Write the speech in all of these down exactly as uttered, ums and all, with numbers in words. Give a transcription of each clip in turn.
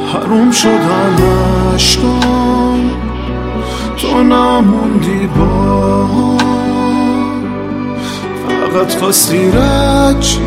حروم شدن عشقام، تو نموندی با فقط خواستی رد چی،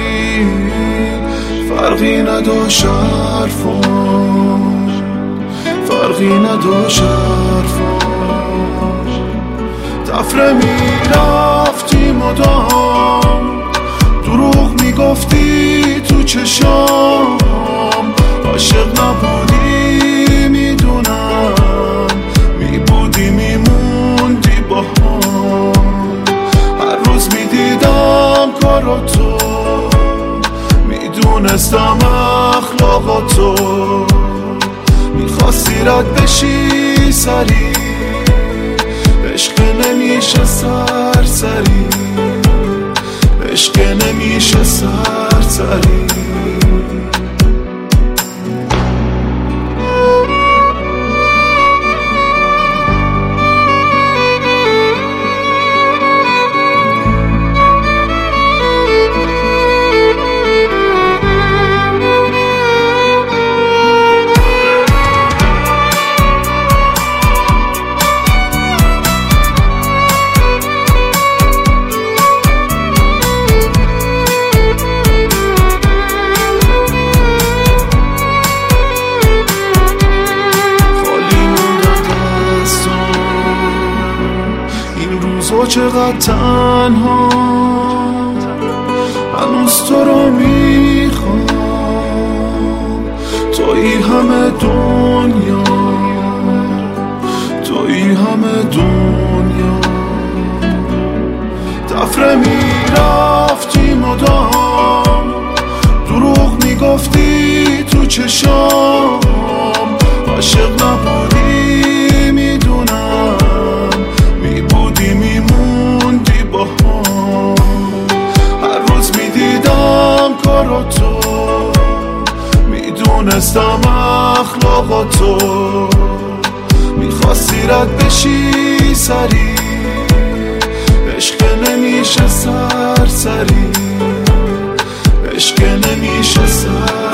فرقی نداشت حرفام، فرقی نداشت حرفام. تفره میرفتی مدام، دروغ میگفتی تو چشام، عاشق نبودی میدونم، میبودی میموندی با هم. هر روز میدیدم کاراتو، میدونستم اخلاقاتو، میخواستی رد بشی سری، عشق نمیشه سرسری، عشق نمیشه سرسری. تو چقدر تنها، هنوز تو رو میخوام، توی همه دنیا، توی همه دنیا. تفره میرفتی مدام، دروغ میگفتی تو چشام، عاشق نبودی میدونم، میبودی میموندی با هم. هر روز میدیدم کاراتو، میدونستم اخلاقاتو، میخواستی رد بشی سری، عشق نمیشه سرسری، عشق نمیشه سرسری.